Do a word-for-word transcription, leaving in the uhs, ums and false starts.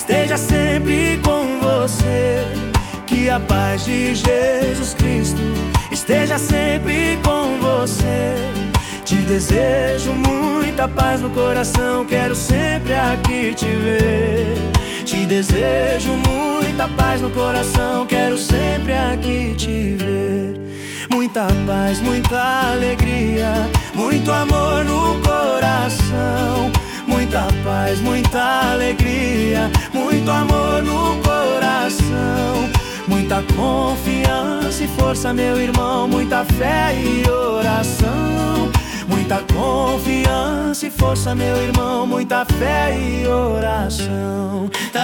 esteja sempre com você. Que a paz de Jesus Cristo esteja sempre com você. Te desejo muita paz no coração, quero sempre aqui te ver. Te desejo muita paz no coração, quero sempre aqui te ver. Muita paz, muita alegria, muito amor no coração. Muita paz, muita alegria, muito amor no coração. Muita confiança e força, meu irmão, muita fé e oração. Muita confiança e força, meu irmão, muita fé e oração.